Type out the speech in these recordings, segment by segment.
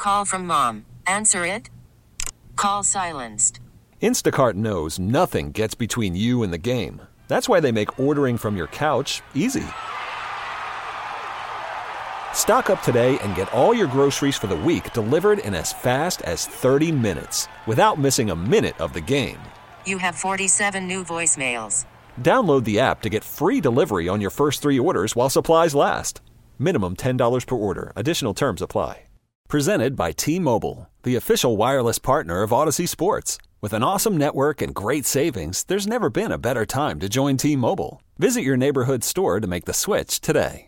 call from mom. Answer it. Call silenced. Instacart knows nothing gets between you and the game. That's why they make ordering from your couch easy. Stock up today and get all your groceries for the week delivered in as fast as 30 minutes without missing a minute of the game. You have 47 new voicemails. Download the app to get free delivery on your first 3 orders while supplies last. Minimum $10 per order. Additional terms apply. Presented by T-Mobile, the official wireless partner of Odyssey Sports. With an awesome network and great savings, there's never been a better time to join T-Mobile. Visit your neighborhood store to make the switch today.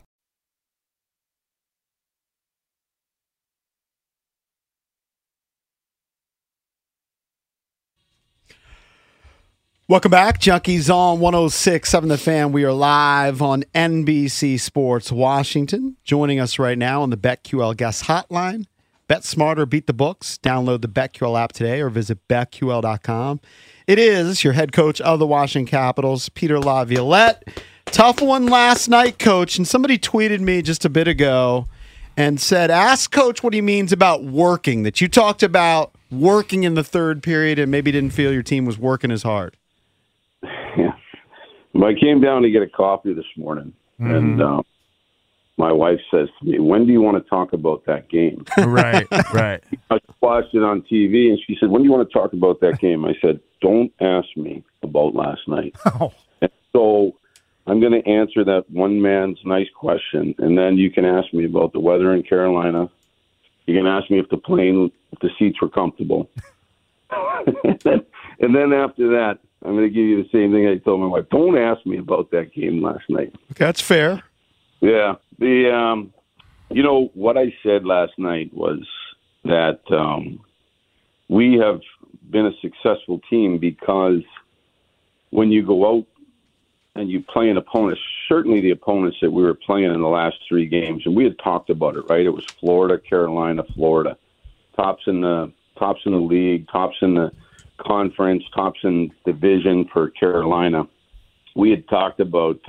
Welcome back. Junkies on 106.7 The Fan. We are live on NBC Sports Washington. Joining us right now on the BetQL Guest Hotline. Bet smarter, beat the books. Download the BetQL app today or visit BetQL.com. It is your head coach of the Washington Capitals, Peter Laviolette. Tough one last night, Coach. And somebody tweeted me just a bit ago and said, ask Coach what he means about working, that you talked about working in the third period and maybe didn't feel your team was working as hard. Yeah. Well, I came down to get a coffee this morning, and my wife says to me, when do you want to talk about that game? Right. I watched it on TV, and she said, when do you want to talk about that game? I said, don't ask me about last night. Oh. And so I'm going to answer that one man's nice question, and then you can ask me about the weather in Carolina. You can ask me if the seats were comfortable. and then after that, I'm going to give you the same thing I told my wife. Don't ask me about that game last night. That's fair. Yeah. What I said last night was that we have been a successful team because when you go out and you play an opponent, certainly the opponents that we were playing in the last 3 games, and we had talked about it, right? It was Florida, Carolina, Florida. Tops in the league, tops in the conference, tops in division for Carolina. We had talked about,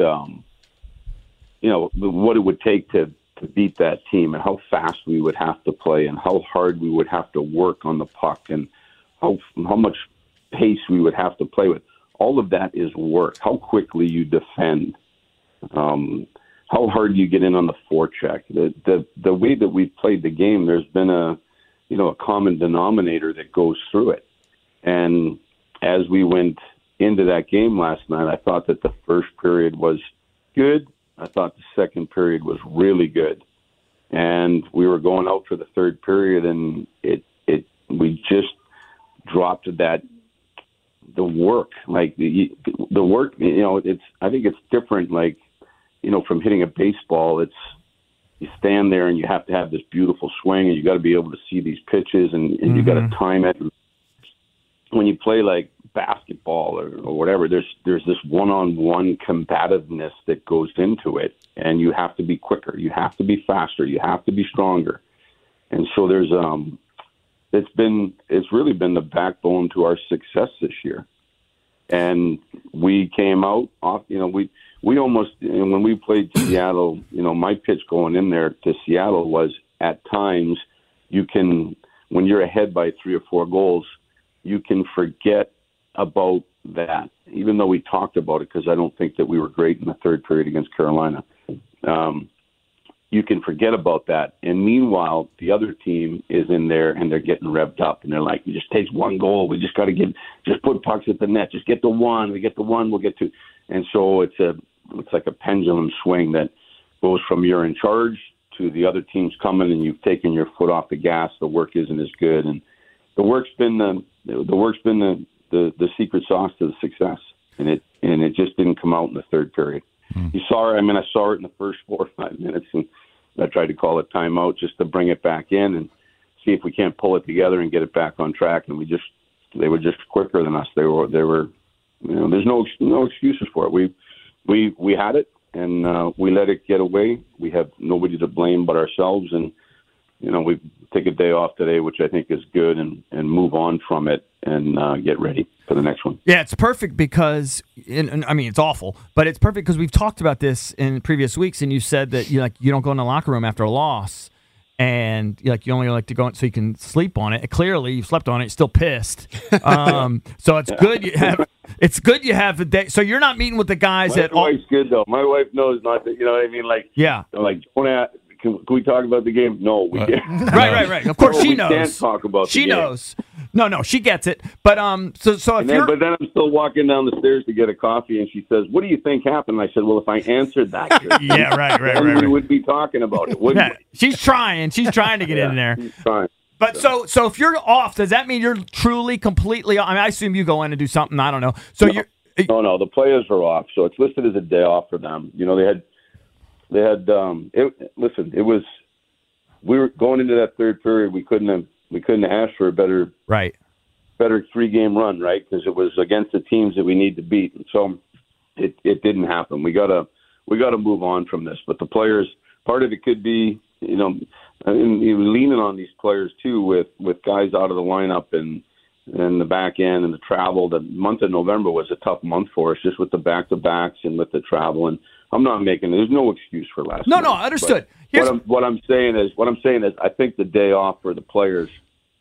what it would take to beat that team and how fast we would have to play and how hard we would have to work on the puck and how much pace we would have to play with. All of that is work. How quickly you defend, how hard you get in on the forecheck. The way that we've played the game, there's been a common denominator that goes through it. And as we went into that game last night, I thought that the first period was good. I thought the second period was really good. And we were going out for the third period, and we just dropped the work. Like the work, I think it's different, from hitting a baseball. You stand there and you have to have this beautiful swing, and you got to be able to see these pitches, and you got to time it. When you play like basketball or whatever, there's this one-on-one combativeness that goes into it, and you have to be quicker, you have to be faster, you have to be stronger. And so there's it's really been the backbone to our success this year. And we came out off, we almost, when we played Seattle, my pitch going in there to Seattle was, at times when you're ahead by 3 or 4 goals, you can forget about that, even though we talked about it, because I don't think that we were great in the third period against Carolina. You can forget about that. And meanwhile, the other team is in there and they're getting revved up, and they're like, it just takes 1 goal. We just got to just put pucks at the net. Just get the 1. We get the 1, we'll get 2. And so it's like a pendulum swing that goes from you're in charge to the other team's coming and you've taken your foot off the gas. The work isn't as good. And the work's been the secret sauce to the success, and it just didn't come out in the third period. You saw it. I saw it in the first 4 or 5 minutes, and I tried to call it timeout just to bring it back in and see if we can't pull it together and get it back on track. And they were just quicker than us. They were. There's no excuses for it. We had it, and we let it get away. We have nobody to blame but ourselves, and we take a day off today, which I think is good, and move on from it and get ready for the next one. Yeah, it's perfect because, it's awful, but it's perfect because we've talked about this in previous weeks, and you said that you don't go in the locker room after a loss and like you only like to go so you can sleep on it. Clearly, you slept on it. You're still pissed. So it's good you have. It's good you have a day. So you're not meeting with the guys My at all. wife's good though. My wife knows not to. You know what I mean? Like Yeah. I'm like, can we talk about the game? No, we can't. Right. Of course, No, she we knows. Can't talk about. She the game. knows. No, she gets it. But so if And then, you're but then I'm still walking down the stairs to get a coffee, and she says, "What do you think happened?" And I said, "Well, if I answered that, yeah, right. then we would be talking about it, wouldn't Yeah, she's trying to get in there. we? Fine. But so if you're off, does that mean you're truly completely? I mean, I assume you go in and do something. I don't know. So you're. No, the players are off, so it's listed as a day off for them. You know, they had. Listen, it was. We were going into that third period. We couldn't ask for a better 3-game run, right? Because it was against the teams that we need to beat, and so it didn't happen. We gotta move on from this. But the players, part of it could be, you know, and he was leaning on these players too, with guys out of the lineup and the back end and the travel. The month of November was a tough month for us, just with the back-to-backs and with the travel. And I'm not making. There's no excuse for last night. No, understood. What I'm saying is, I think the day off for the players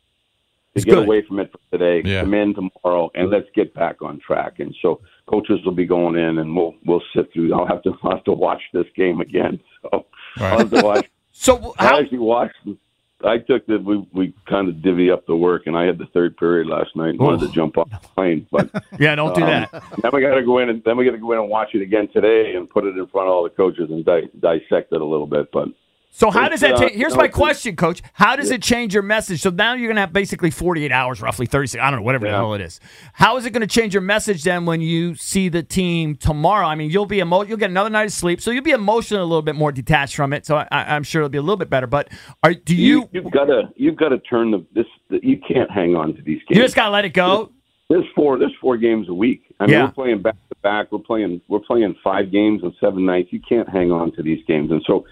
to get good. away from it for today, come in tomorrow, and let's get back on track. And so coaches will be going in, and we'll sit through. I'll have to watch this game again. So I'll have to watch. So I actually watched. I took we kind of divvy up the work, and I had the third period last night and wanted to jump off the plane, but yeah, don't do that. Then we got to go in and watch it again today and put it in front of all the coaches and dissect it a little bit. But so how does that change? Here's my question, Coach. How does it change your message? So now you're going to have basically 48 hours, roughly 36. I don't know, whatever the hell it is. How is it going to change your message then when you see the team tomorrow? I mean, you'll get another night of sleep, so you'll be emotionally a little bit more detached from it. So I'm sure it'll be a little bit better. But you've got to turn you can't hang on to these games. You just got to let it go. There's four games a week. I mean, we're playing back to back. We're playing 5 games in 7 nights. You can't hang on to these games, and so.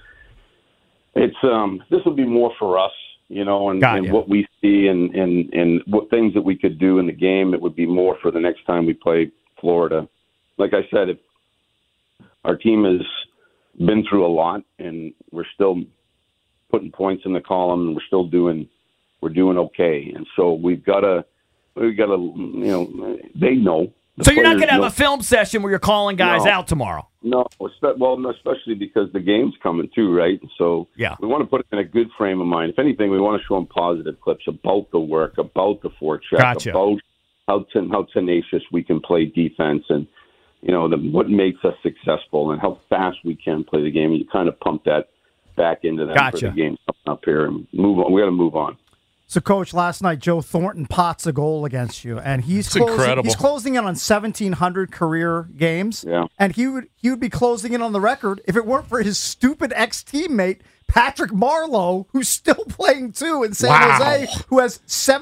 It's this will be more for us, you know, and what we see and what things that we could do in the game. It would be more for the next time we play Florida. Like I said, if our team has been through a lot and we're still putting points in the column and we're doing okay. And so we've got to, you know, they know. So you're not going to have a film session where you're calling guys out tomorrow? No, especially because the game's coming too, right? So we want to put it in a good frame of mind. If anything, we want to show them positive clips about the work, about the forecheck, about how tenacious we can play defense, and you know what makes us successful, and how fast we can play the game. And you kind of pump that back into them for the game up here and move on. We got to move on. So, Coach, last night Joe Thornton pots a goal against you, and he's closing in on 1,700 career games. Yeah. And he would be closing in on the record if it weren't for his stupid ex-teammate Patrick Marleau, who's still playing too in San Jose, who has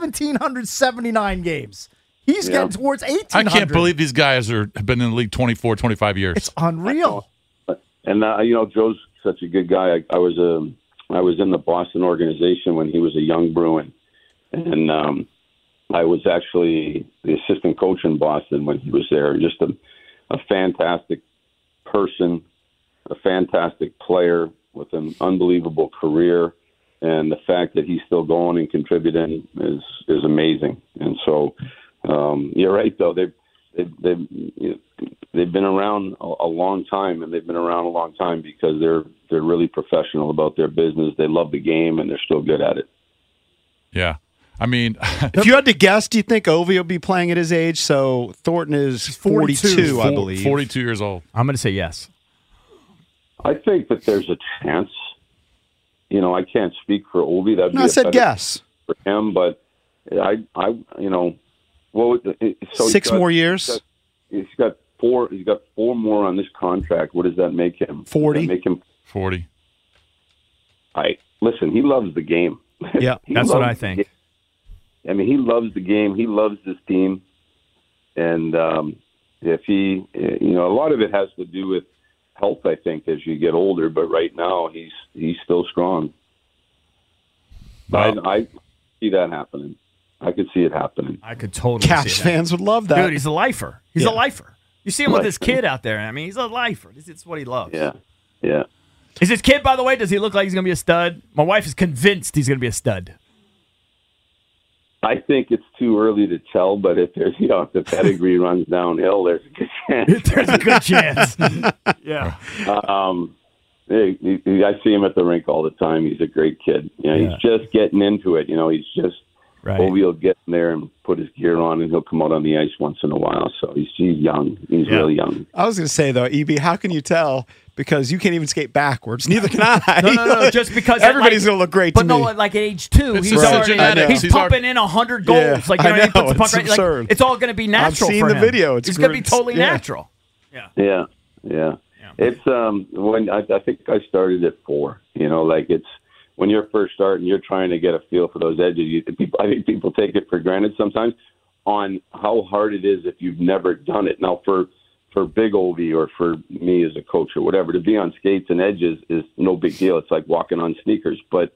1,779 games. He's getting towards 1,800. I can't believe these guys have been in the league 24, 25 years. It's unreal. And you know, Joe's such a good guy. I was in the Boston organization when he was a young Bruin, and I was actually the assistant coach in Boston when he was there. Just a fantastic person, a fantastic player with an unbelievable career, and the fact that he's still going and contributing is amazing. And so you're right, though. They've been around a long time, and they've been around a long time because they're really professional about their business. They love the game, and they're still good at it. Yeah. I mean, if you had to guess, do you think Ovi will be playing at his age? So Thornton is 42, I believe. 42 years old. I'm going to say yes. I think that there's a chance. You know, I can't speak for Ovi. I said guess for him, but I you know, well, so 6 more years. He's got 4 more on this contract. What does that make him? 40. Make him 40. Listen. He loves the game. Yeah, that's what I think. I mean, he loves the game. He loves this team, and if he, you know, a lot of it has to do with health. I think as you get older, but right now he's still strong. Wow. I see that happening. I could see it happening. I could totally Caps see that. fans would love that. Dude, he's a lifer. He's a lifer. You see him with this kid out there. I mean, he's a lifer. It's what he loves. Yeah. Is his kid, by the way, does he look like he's going to be a stud? My wife is convinced he's going to be a stud. I think it's too early to tell, but if there's, if the pedigree runs downhill, there's a good chance. There's a good chance. Yeah. I see him at the rink all the time. He's a great kid. He's just getting into it. He's just Ovi will get in there and put his gear on, and he'll come out on the ice once in a while. So he's young. He's really young. I was going to say, though, EB, how can you tell? Because you can't even skate backwards. Neither can I. No. Just because everybody's going to look great to me. But no, like at age 2, he's pumping in 100 goals. Yeah, like, he puts the puck right. Like, it's all going to be natural. I've seen the video. It's going to be totally natural. Yeah. It's when I think I started at 4. It's when you're first starting, you're trying to get a feel for those edges. I think people take it for granted sometimes on how hard it is if you've never done it. Now, for Big Ovi or for me as a coach or whatever, to be on skates and edges is no big deal. It's like walking on sneakers. But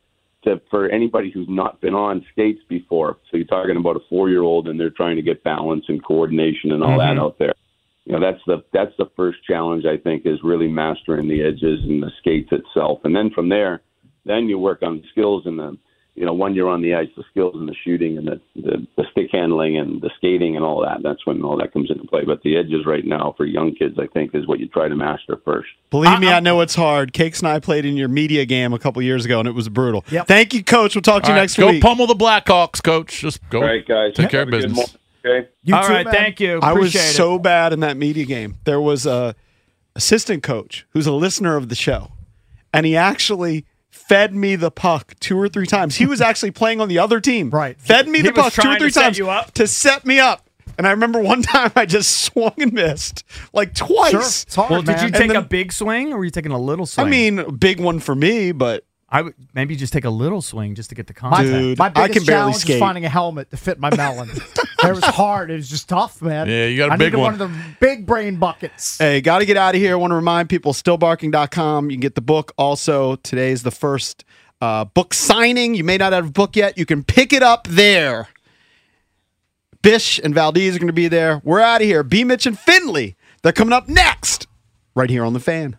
for anybody who's not been on skates before, so you're talking about a 4-year-old and they're trying to get balance and coordination and all that out there. That's the first challenge, I think, is really mastering the edges and the skates itself. And then from there, then you work on the skills and when you're on the ice, the skills and the shooting and the stick handling and the skating and all that. That's when all that comes into play. But the edges right now for young kids, I think, is what you try to master first. Believe me, I know it's hard. Cakes and I played in your media game a couple years ago, and it was brutal. Yep. Thank you, Coach. We'll talk to you next week. Go pummel the Blackhawks, Coach. Just go. All right, guys. Take care of business. Okay. All right, thank you. I was so bad in that media game. There was a assistant coach who's a listener of the show, and he actually fed me the puck 2 or 3 times. He was actually playing on the other team. Right. Fed me the puck 2 or 3 times to set me up. And I remember one time I just swung and missed like twice. Sure. It's hard, did you take a big swing or were you taking a little swing? I mean, a big one for me, but I would maybe just take a little swing just to get the contact. Dude, my biggest I can barely challenge skate. is finding a helmet to fit my melon. It was hard. It was just tough, man. Yeah, you got a big one. one. One of the big brain buckets. Hey, got to get out of here. I want to remind people, stillbarking.com. You can get the book. Also, today's the first book signing. You may not have a book yet. You can pick it up there. Bish and Valdez are going to be there. We're out of here. B. Mitch and Finley. They're coming up next, right here on The Fan.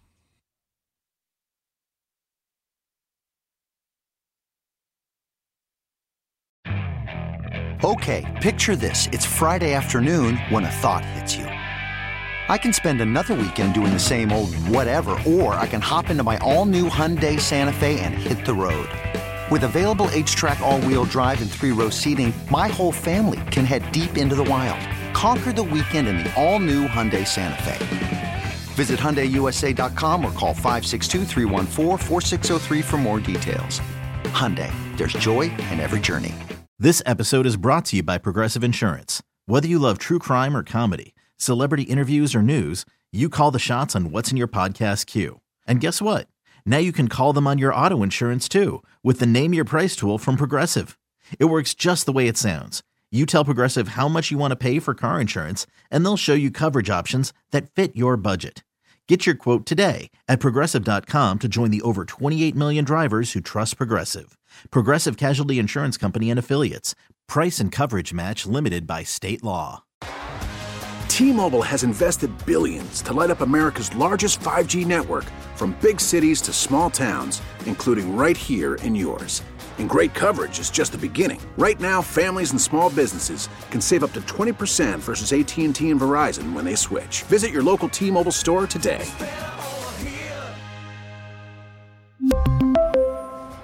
Okay, picture this. It's Friday afternoon when a thought hits you. I can spend another weekend doing the same old whatever, or I can hop into my all-new Hyundai Santa Fe and hit the road. With available H-Track all-wheel drive and 3-row seating, my whole family can head deep into the wild. Conquer the weekend in the all-new Hyundai Santa Fe. Visit HyundaiUSA.com or call 562-314-4603 for more details. Hyundai, there's joy in every journey. This episode is brought to you by Progressive Insurance. Whether you love true crime or comedy, celebrity interviews or news, you call the shots on what's in your podcast queue. And guess what? Now you can call them on your auto insurance too with the Name Your Price tool from Progressive. It works just the way it sounds. You tell Progressive how much you want to pay for car insurance, and they'll show you coverage options that fit your budget. Get your quote today at Progressive.com to join the over 28 million drivers who trust Progressive. Progressive Casualty Insurance Company and Affiliates. Price and coverage match limited by state law. T-Mobile has invested billions to light up America's largest 5G network, from big cities to small towns, including right here in yours. And great coverage is just the beginning. Right now, families and small businesses can save up to 20% versus AT&T and Verizon when they switch. Visit your local T-Mobile store today.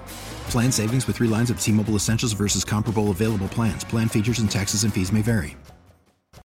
Plan savings with 3 lines of T-Mobile Essentials versus comparable available plans. Plan features and taxes and fees may vary.